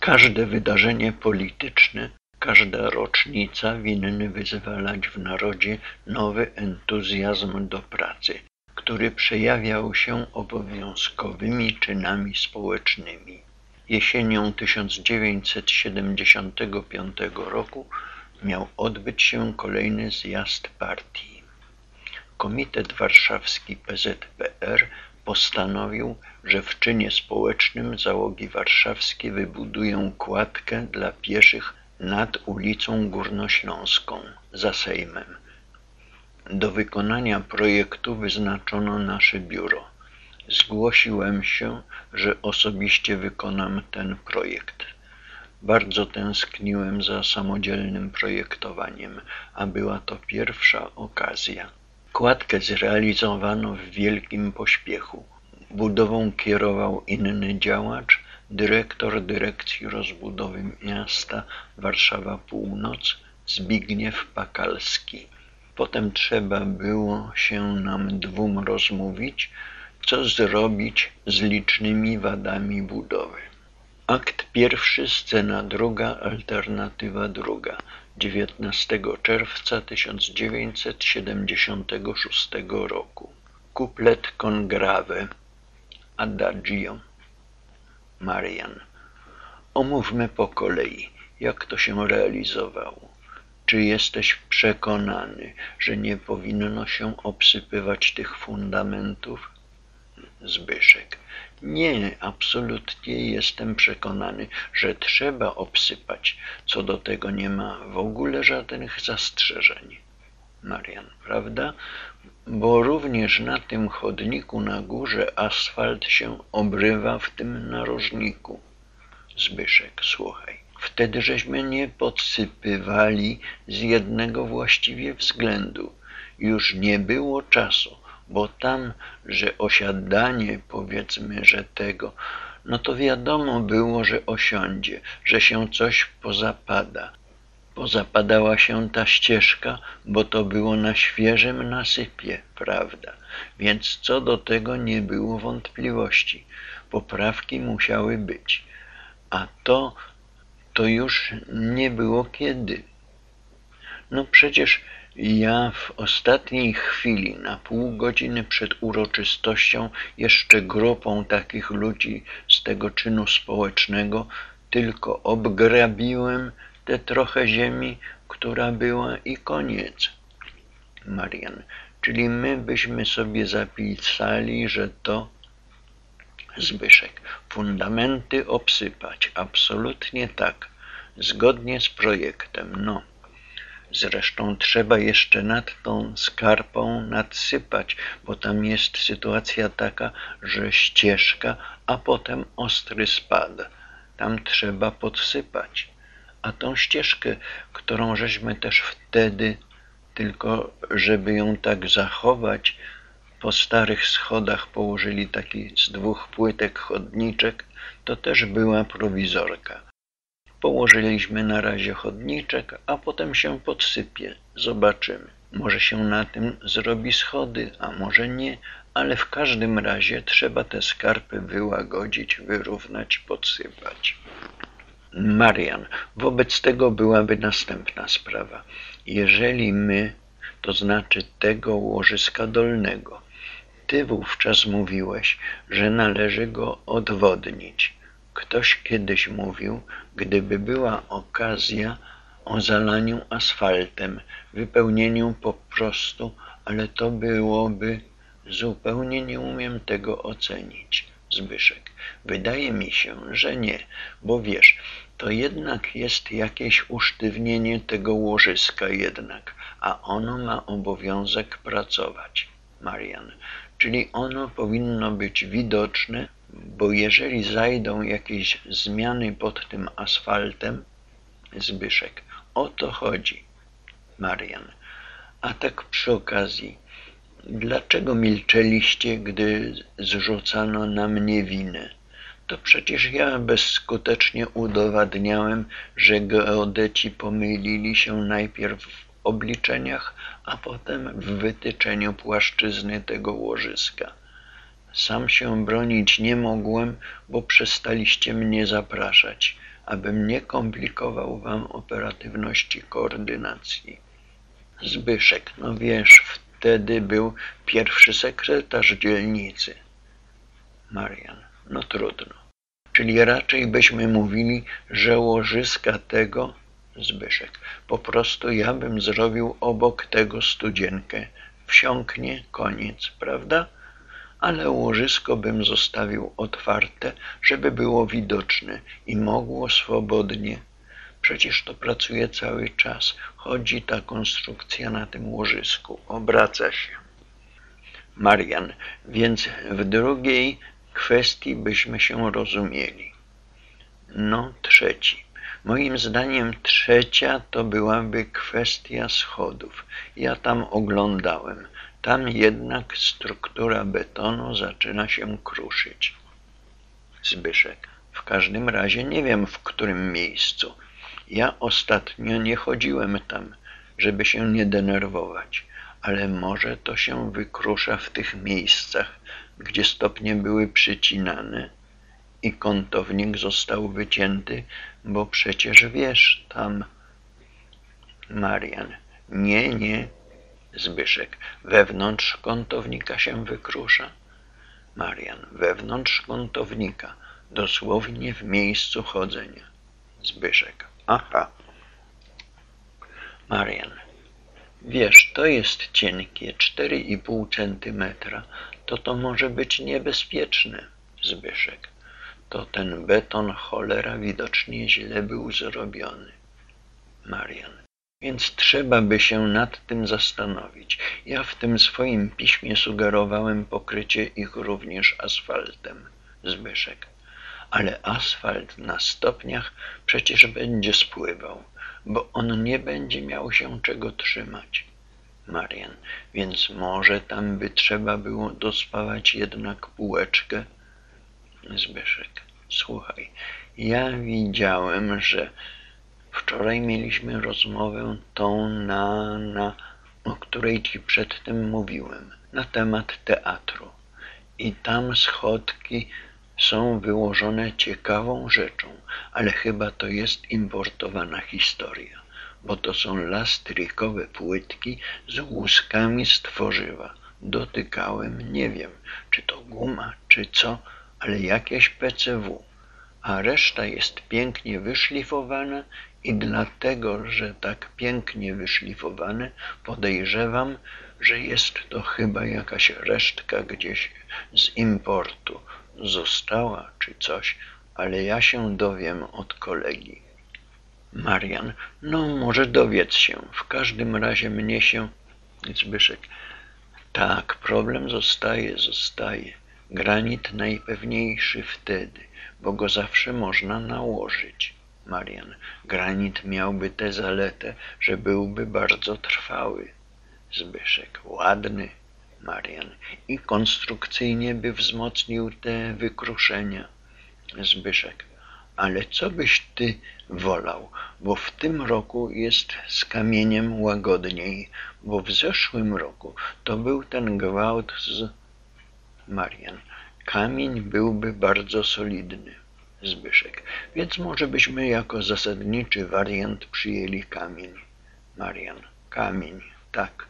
Każde wydarzenie polityczne, każda rocznica winny wyzwalać w narodzie nowy entuzjazm do pracy, który przejawiał się obowiązkowymi czynami społecznymi. Jesienią 1975 roku miał odbyć się kolejny zjazd partii. Komitet Warszawski PZPR postanowił, że w czynie społecznym załogi warszawskie wybudują kładkę dla pieszych nad ulicą Górnośląską, za Sejmem. Do wykonania projektu wyznaczono nasze biuro. Zgłosiłem się, że osobiście wykonam ten projekt. Bardzo tęskniłem za samodzielnym projektowaniem, a była to pierwsza okazja. Kładkę zrealizowano w wielkim pośpiechu. Budową kierował inny działacz, dyrektor Dyrekcji Rozbudowy Miasta Warszawa Północ, Zbigniew Pakalski. Potem trzeba było się nam dwóm rozmówić, co zrobić z licznymi wadami budowy. Akt pierwszy, scena druga, alternatywa druga. 19 czerwca 1976 roku. Kuplet con grave. Adagio. Marian. Omówmy po kolei, jak to się realizowało. Czy jesteś przekonany, że nie powinno się obsypywać tych fundamentów? Zbyszek. Nie, absolutnie jestem przekonany, że trzeba obsypać. Co do tego nie ma w ogóle żadnych zastrzeżeń. Marian, prawda? Bo również na tym chodniku na górze asfalt się obrywa w tym narożniku. Zbyszek, słuchaj. Wtedy żeśmy nie podsypywali z jednego właściwie względu. Już nie było czasu, bo tam, że osiadanie, powiedzmy, że tego, no to wiadomo było, że osiądzie, że się coś pozapada. Pozapadała się ta ścieżka, bo to było na świeżym nasypie, prawda? Więc co do tego nie było wątpliwości. Poprawki musiały być. A to już nie było kiedy. No przecież ja w ostatniej chwili, na pół godziny przed uroczystością, jeszcze grupą takich ludzi z tego czynu społecznego, tylko obgrabiłem tę trochę ziemi, która była i koniec. Marian, czyli my byśmy sobie zapisali, że to Zbyszek. Fundamenty obsypać. Absolutnie tak. Zgodnie z projektem. No. Zresztą trzeba jeszcze nad tą skarpą nadsypać, bo tam jest sytuacja taka, że ścieżka, a potem ostry spad. Tam trzeba podsypać. A tą ścieżkę, którą żeśmy też wtedy, tylko żeby ją tak zachować, po starych schodach położyli taki z 2 płytek chodniczek, to też była prowizorka. Położyliśmy na razie chodniczek, a potem się podsypie. Zobaczymy. Może się na tym zrobi schody, a może nie, ale w każdym razie trzeba te skarpy wyłagodzić, wyrównać, podsypać. Marian, wobec tego byłaby następna sprawa. Jeżeli my, to znaczy tego łożyska dolnego, ty wówczas mówiłeś, że należy go odwodnić. Ktoś kiedyś mówił, gdyby była okazja o zalaniu asfaltem, wypełnieniu po prostu, ale to byłoby... Zupełnie nie umiem tego ocenić. Zbyszek. Wydaje mi się, że nie, bo wiesz, to jednak jest jakieś usztywnienie tego łożyska jednak, a ono ma obowiązek pracować. Marian. Czyli ono powinno być widoczne, bo jeżeli zajdą jakieś zmiany pod tym asfaltem, Zbyszek, o to chodzi. Marian. A tak przy okazji, dlaczego milczeliście, gdy zrzucano na mnie winę? To przecież ja bezskutecznie udowadniałem, że geodeci pomylili się najpierw w obliczeniach, a potem w wytyczeniu płaszczyzny tego łożyska. Sam się bronić nie mogłem, bo przestaliście mnie zapraszać. abym nie komplikował wam operatywności koordynacji. Zbyszek, no wiesz, wtedy był pierwszy sekretarz dzielnicy. Marian, no trudno. Czyli raczej byśmy mówili, że łożyska tego... Zbyszek, po prostu ja bym zrobił obok tego studzienkę. Wsiąknie, koniec, prawda? Ale łożysko bym zostawił otwarte, żeby było widoczne i mogło swobodnie. Przecież to pracuje cały czas. Chodzi ta konstrukcja na tym łożysku. Obraca się. Marian, więc w drugiej kwestii byśmy się rozumieli. No, trzeci. Moim zdaniem trzecia to byłaby kwestia schodów. Ja tam oglądałem. Tam jednak struktura betonu zaczyna się kruszyć. Zbyszek, w każdym razie nie wiem, w którym miejscu. Ja ostatnio nie chodziłem tam, żeby się nie denerwować, ale może to się wykrusza w tych miejscach, gdzie stopnie były przycinane i kątownik został wycięty, bo przecież wiesz, tam... Marian, nie. Zbyszek, wewnątrz kątownika się wykrusza. Marian, wewnątrz kątownika, dosłownie w miejscu chodzenia. Zbyszek, aha. Marian, wiesz, to jest cienkie, 4,5 centymetra, to może być niebezpieczne. Zbyszek, to ten beton cholera widocznie źle był zrobiony. Marian, więc trzeba by się nad tym zastanowić. Ja w tym swoim piśmie sugerowałem pokrycie ich również asfaltem. Zbyszek, ale asfalt na stopniach przecież będzie spływał, bo on nie będzie miał się czego trzymać. Marian, więc może tam by trzeba było dospawać jednak półeczkę. Zbyszek, słuchaj, ja widziałem, że wczoraj mieliśmy rozmowę tą o której ci przedtem mówiłem, na temat teatru. I tam schodki są wyłożone ciekawą rzeczą, ale chyba to jest importowana historia, bo to są lastrikowe płytki z łuskami z tworzywa. Dotykałem, nie wiem, czy to guma, czy co, ale jakieś PCW, a reszta jest pięknie wyszlifowana i dlatego, że tak pięknie wyszlifowane, podejrzewam, że jest to chyba jakaś resztka gdzieś z importu. Została czy coś, ale ja się dowiem od kolegi. Marian, no może dowiedz się, w każdym razie mnie się... Zbyszek, tak, problem zostaje. Granit najpewniejszy wtedy, bo go zawsze można nałożyć. Marian, granit miałby tę zaletę, że byłby bardzo trwały. Zbyszek, ładny. Marian, i konstrukcyjnie by wzmocnił te wykruszenia. Zbyszek, ale co byś ty wolał, bo w tym roku jest z kamieniem łagodniej, bo w zeszłym roku to był ten gwałt z... Marian, kamień byłby bardzo solidny. Zbyszek, więc może byśmy jako zasadniczy wariant przyjęli kamień. Marian, kamień, tak.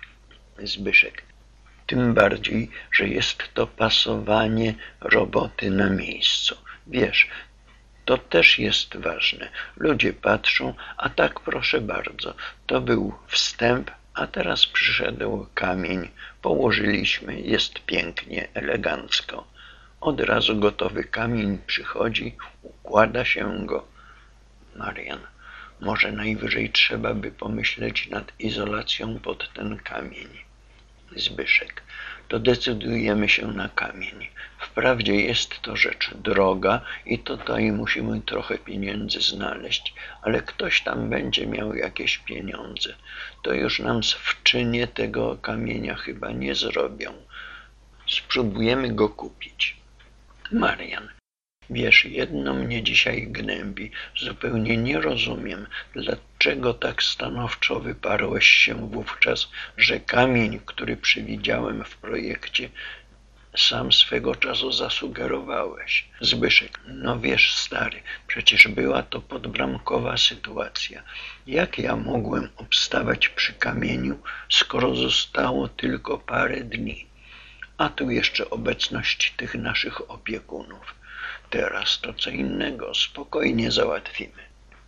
Zbyszek, tym bardziej, że jest to pasowanie roboty na miejscu. Wiesz, to też jest ważne. Ludzie patrzą, a tak proszę bardzo, to był wstęp, a teraz przyszedł kamień. Położyliśmy, jest pięknie, elegancko. Od razu gotowy kamień przychodzi, układa się go. Marian, może najwyżej trzeba by pomyśleć nad izolacją pod ten kamień. Zbyszek, to decydujemy się na kamień. Wprawdzie jest to rzecz droga i tutaj musimy trochę pieniędzy znaleźć, ale ktoś tam będzie miał jakieś pieniądze. To już nam w czynie tego kamienia chyba nie zrobią. Spróbujemy go kupić. Marian, wiesz, jedno mnie dzisiaj gnębi. Zupełnie nie rozumiem, dlaczego tak stanowczo wyparłeś się wówczas, że kamień, który przewidziałem w projekcie, Sam swego czasu zasugerowałeś. Zbyszek: no wiesz, stary, przecież była to podbramkowa sytuacja. Jak ja mogłem obstawać przy kamieniu, skoro zostało tylko parę dni? A tu jeszcze obecność tych naszych opiekunów. Teraz to co innego, spokojnie załatwimy.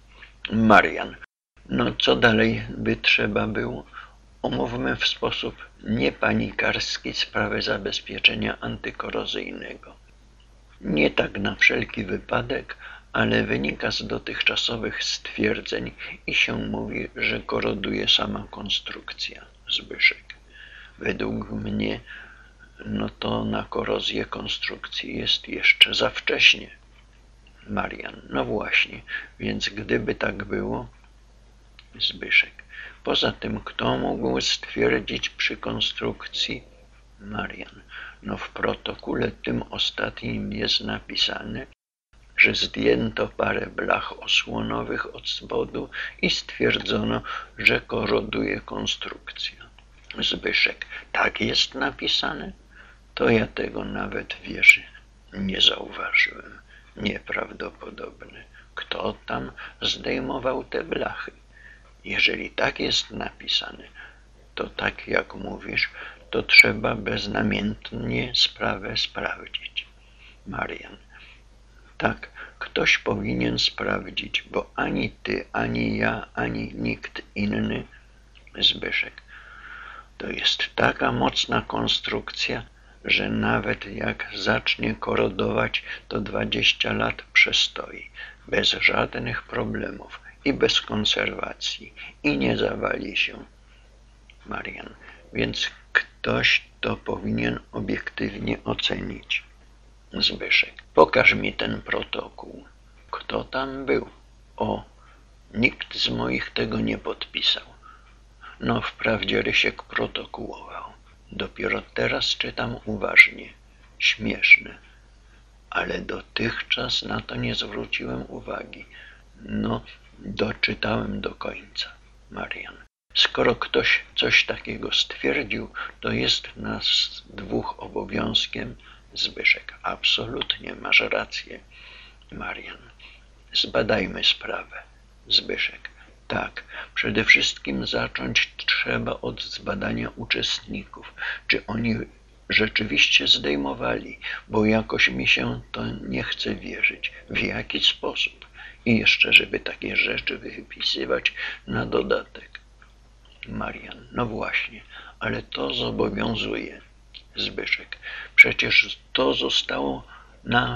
Marian: no co dalej by trzeba było? Omówmy w sposób niepanikarski sprawę zabezpieczenia antykorozyjnego. Nie tak na wszelki wypadek, ale wynika z dotychczasowych stwierdzeń i się mówi, że koroduje sama konstrukcja. Zbyszek: według mnie, no to na korozję konstrukcji jest jeszcze za wcześnie. Marian: no właśnie, więc gdyby tak było... Zbyszek: poza tym, kto mógł stwierdzić przy konstrukcji? Marian: no w protokole tym ostatnim jest napisane, że zdjęto parę blach osłonowych od spodu i stwierdzono, że koroduje konstrukcja. Zbyszek: tak jest napisane? To ja tego nawet, wiesz, nie zauważyłem. Nieprawdopodobne. Kto tam zdejmował te blachy? Jeżeli tak jest napisane, to tak jak mówisz, to trzeba beznamiętnie sprawę sprawdzić. Marian: tak, ktoś powinien sprawdzić, bo ani ty, ani ja, ani nikt inny... Zbyszek: to jest taka mocna konstrukcja, że nawet jak zacznie korodować, to 20 lat przestoi, bez żadnych problemów i bez konserwacji i nie zawali się. Marian: więc ktoś to powinien obiektywnie ocenić. Zbyszek: pokaż mi ten protokół. Kto tam był? O, nikt z moich tego nie podpisał. No wprawdzie Rysiek protokołował. Dopiero teraz czytam uważnie. Śmieszne. Ale dotychczas na to nie zwróciłem uwagi. No, doczytałem do końca. Marian: skoro ktoś coś takiego stwierdził, to jest nas dwóch obowiązkiem. Zbyszek: absolutnie, masz rację. Marian: zbadajmy sprawę. Zbyszek: tak, przede wszystkim zacząć trzeba od zbadania uczestników, czy oni rzeczywiście zdejmowali, bo jakoś mi się to nie chce wierzyć. W jaki sposób? I jeszcze, żeby takie rzeczy wypisywać na dodatek. Marian: no właśnie, ale to zobowiązuje. Zbyszek: przecież to zostało na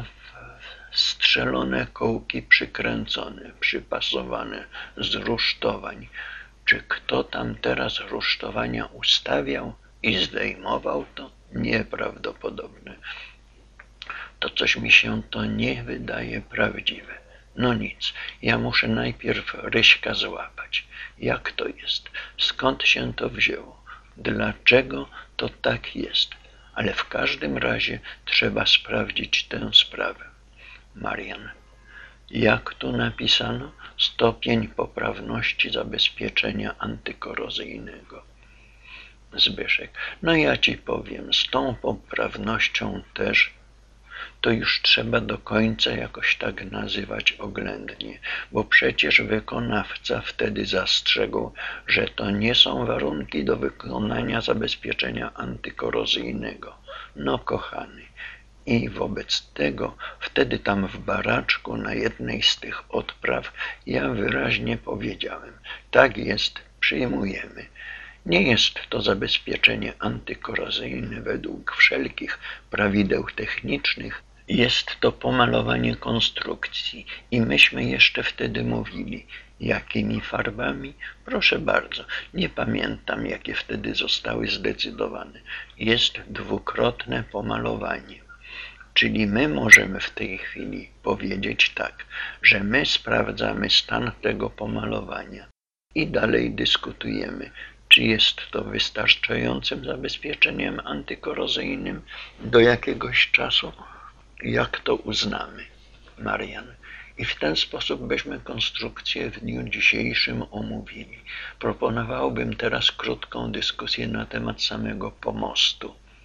strzelone kołki przykręcone, przypasowane z rusztowań. Czy kto tam teraz rusztowania ustawiał i zdejmował to? Nieprawdopodobne. To coś mi się to nie wydaje prawdziwe. No nic, ja muszę najpierw Ryśka złapać. Jak to jest? Skąd się to wzięło? Dlaczego to tak jest? Ale w każdym razie trzeba sprawdzić tę sprawę. Marian: jak tu napisano? Stopień poprawności zabezpieczenia antykorozyjnego. Zbyszek: no ja ci powiem, z tą poprawnością też to już trzeba do końca jakoś tak nazywać oględnie, bo przecież wykonawca wtedy zastrzegł, że to nie są warunki do wykonania zabezpieczenia antykorozyjnego. No kochany, i wobec tego wtedy tam w baraczku na jednej z tych odpraw ja wyraźnie powiedziałem: tak jest, przyjmujemy. Nie jest to zabezpieczenie antykorozyjne według wszelkich prawideł technicznych, jest to pomalowanie konstrukcji. I myśmy jeszcze wtedy mówili, jakimi farbami? Proszę bardzo, nie pamiętam, jakie wtedy zostały zdecydowane. Jest dwukrotne pomalowanie. Czyli my możemy w tej chwili powiedzieć tak, że my sprawdzamy stan tego pomalowania i dalej dyskutujemy, czy jest to wystarczającym zabezpieczeniem antykorozyjnym do jakiegoś czasu, jak to uznamy. Marian: i w ten sposób byśmy konstrukcję w dniu dzisiejszym omówili. Proponowałbym teraz krótką dyskusję na temat samego pomostu.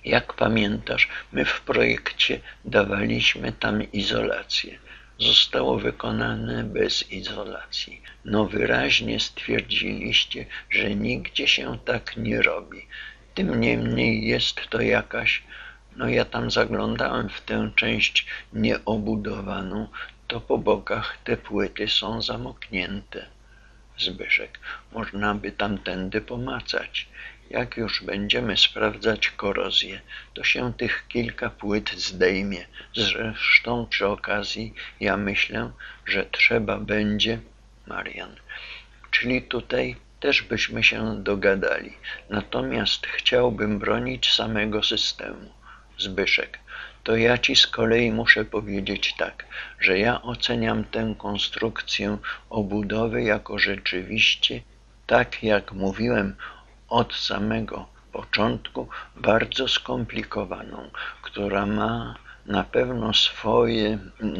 Jak pamiętasz, my w projekcie dawaliśmy tam izolację. Zostało wykonane bez izolacji. No wyraźnie stwierdziliście, że nigdzie się tak nie robi. Tym niemniej jest to jakaś, no ja tam zaglądałem w tę część nieobudowaną, to po bokach te płyty są zamoknięte. Zbyszek, można by tamtędy pomacać. Jak już będziemy sprawdzać korozję, to się tych kilka płyt zdejmie. Zresztą przy okazji ja myślę, że trzeba będzie... Marian, czyli tutaj też byśmy się dogadali. Natomiast chciałbym bronić samego systemu. Zbyszek, to ja ci z kolei muszę powiedzieć tak, że ja oceniam tę konstrukcję obudowy jako rzeczywiście, tak jak mówiłem od samego początku, bardzo skomplikowaną, która ma na pewno swoje,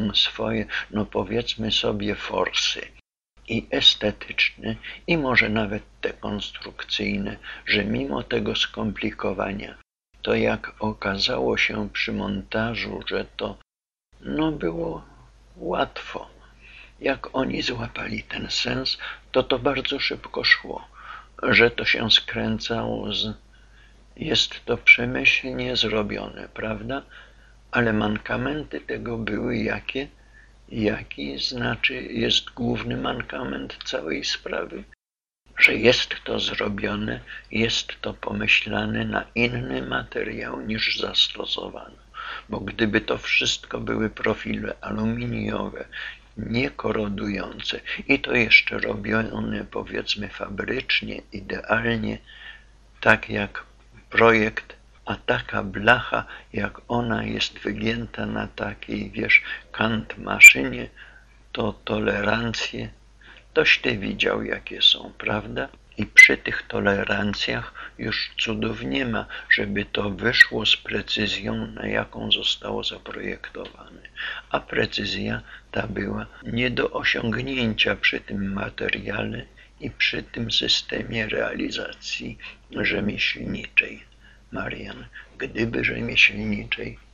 no powiedzmy sobie, forsy. I estetyczne, i może nawet te konstrukcyjne, że mimo tego skomplikowania, to jak okazało się przy montażu, że to no było łatwo. Jak oni złapali ten sens, to bardzo szybko szło, że to się skręcało z... Jest to przemyślnie zrobione, prawda? Ale mankamenty tego były jakie? Jaki znaczy jest główny mankament całej sprawy? Że jest to zrobione, jest to pomyślane na inny materiał niż zastosowano. Bo gdyby to wszystko były profile aluminiowe, niekorodujące i to jeszcze robione powiedzmy fabrycznie, idealnie, tak jak projekt, a taka blacha, jak ona jest wygięta na takiej, kant-maszynie, to tolerancje, toś ty widział, jakie są, prawda? I przy tych tolerancjach już cudów nie ma, żeby to wyszło z precyzją, na jaką zostało zaprojektowane. A precyzja ta była nie do osiągnięcia przy tym materiale i przy tym systemie realizacji rzemieślniczej. Marian, gdyby rzemieślniczej,